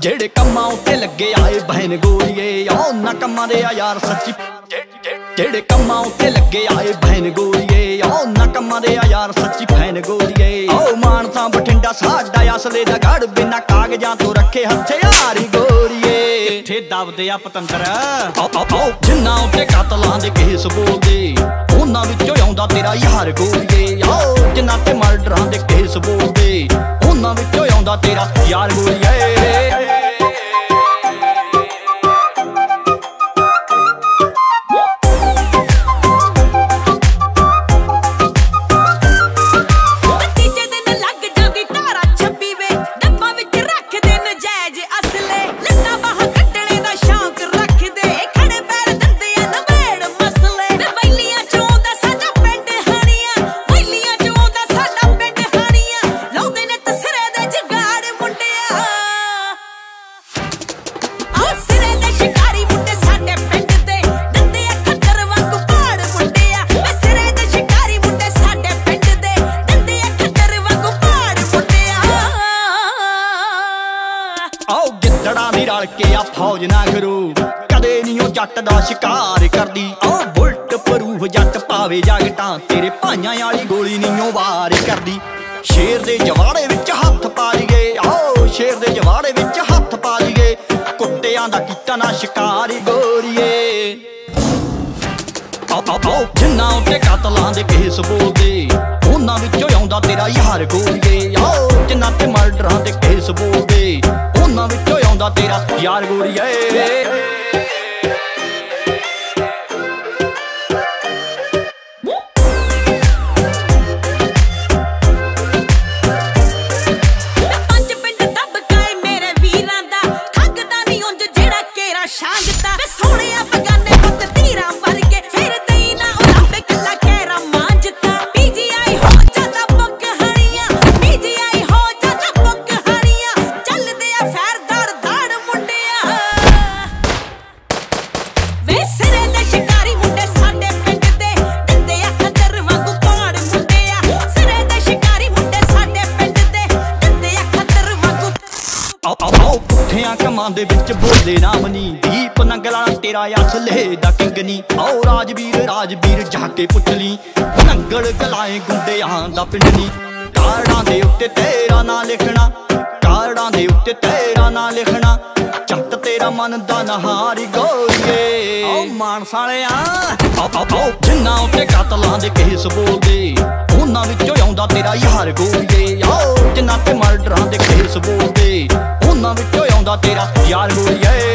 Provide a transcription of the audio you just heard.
ਜਿਹੜੇ ਕੰਮਾਂ ਉੱਤੇ ਲੱਗੇ ਆਏ ਬਹਿਨ ਗੋਰੀਏ ਉਹਨਾਂ ਕੰਮਾਂ ਦੇ ਆ ਯਾਰ ਸੱਚੀ। ਜਿਹੜੇ ਕੰਮਾਂ ਉੱਤੇ ਲੱਗੇ ਆਏ ਬਹਿਨ ਗੋਰੀਏ ਉਹਨਾਂ ਕੰਮਾਂ ਦੇ ਆ ਯਾਰ ਸੱਚੀ ਫੈਨ ਗੋਰੀਏ। ਓ ਮਾਨਸਾ ਬਠਿੰਡਾ ਸਾਡਾ ਅਸਲੇ ਦਾ ਗੜ ਬਿਨਾਂ ਕਾਗਜ਼ਾਂ ਤੋਂ ਰੱਖੇ ਹਥਿਆਰੀ ਗੋਰੀਏ। ਕਿੱਥੇ ਦਬਦੇ ਆ ਪਤੰਦਰ ਜਿੰਨਾ ਉੱਤੇ ਕਾਤਲਾਂ ਦੇ ਕੇਸ ਬੋਲਦੇ ਉਹਨਾਂ ਵਿੱਚੋਂ ਆਉਂਦਾ ਤੇਰਾ ਯਾਰ ਗੋਰੀਏ। ਓ ਜਿੰਨਾ ਤੇ ਮਰਡਰਾਂ ਦੇ ਕੇਸ ਬੋਲਦੇ ਉਹਨਾਂ ਵਿੱਚੋਂ ਆਉਂਦਾ ਤੇਰਾ ਯਾਰ ਗੋਰੀਏ। ਆਓ ਗਿੱਦੜਾਂ ਦੀ ਰਲ ਕੇ ਆ ਫੌਜ ਨਾ ਕਰੂ ਕਦੇ ਨੀ ਉਹ ਜੱਟ ਦਾ ਸ਼ਿਕਾਰ ਕਰਦੀ। ਆਓ ਬੁਲਟ ਪ੍ਰੂਫ ਜੱਟ ਪਾਵੇ ਜਗਟਾਂ ਤੇਰੇ ਭਾਈਆਂ ਵਾਲੀ ਗੋਲੀ ਨੀ ਉਹ ਵਾਰ ਕਰਦੀ। ਸ਼ੇਰ ਦੇ ਜਵਾੜੇ ਵਿੱਚ ਹੱਥ ਪਾ ਲਈਏ ਆਓ ਸ਼ੇਰ ਦੇ ਜਵਾੜੇ ਵਿੱਚ ਹੱਥ ਪਾ ਲਈਏ ਕੁੱਤਿਆਂ ਦਾ ਕੀਤਾ ਨਾ ਸ਼ਿਕਾਰੀ ਗੋਰੀਏ। ਆਓ ਜਿੰਨਾ ਉੱਤੇ ਕਾਤਲਾਂ ਦੇ ਕੇਸ ਬੋਲਦੇ ਉਹਨਾਂ ਵਿੱਚੋਂ ਆਉਂਦਾ ਤੇਰਾ ਯਾਰ ਗੋਰੀਏ। ਆਓ ਜਿੰਨਾ ਤੇ ਮਰਡਰਾਂ ਦੇ ਕੇਸ ਬੋਲਦੇ ਉਹਨਾਂ ਵਿੱਚੋਂ ਆਉਂਦਾ ਤੇਰਾ ਯਾਰ ਗੋਰੀਏ। ਪੁੱਠਿਆਂ ਕੰਮਾਂ ਦੇ ਵਿੱਚ ਬੋਲੇ ਨਾਮ ਨੀ ਦੀਪ ਨੰਗਲਾ ਤੇਰਾ ਅਸਲੇ ਦਾ ਕਿੰਗ ਨੀ। ਆਓ ਰਾਜਵੀਰ ਜਾ ਕੇ ਪੁੱਛ ਲਈ ਨੰਗਲ ਗਲਾਏ ਗੁੰਡਿਆਂ ਦਾ ਪਿੰਡ ਨੀ। ਕਾਰਡਾਂ ਦੇ ਉੱਤੇ ਤੇਰਾ ਨਾਂ ਲਿਖਣਾ ਕਾਰਡਾਂ ਦੇ ਉੱਤੇ ਤੇਰਾ ਨਾਂ ਲਿਖਣਾ ਚੱਟ ਤੇਰਾ ਮਨ ਦਾ ਨਹਾਰੀ ਗੋਰੀਏ। ਆਓ ਮਾਨਸਾ ਵਾਲਿਆ ਆਓ ਜਿੰਨਾ ਉੱਤੇ ਕਾਤਲਾਂ ਦੇ ਕੇਸ ਬੋਲਦੇ ਉਹਨਾਂ ਵਿੱਚੋਂ ਆਉਂਦਾ ਤੇਰਾ ਯਾਰ ਗੋਰੀਏ। ਆਓ ਜਿੰਨਾ ਤੇ ਮਰਡਰਾਂ ਦੇ ਕੇਸ ਬੋਲਦੇ ਉਹਨਾਂ ਵਿੱਚੋਂ ਆਉਂਦਾ ਤੇਰਾ ਯਾਰ ਗੋਰੀਏ।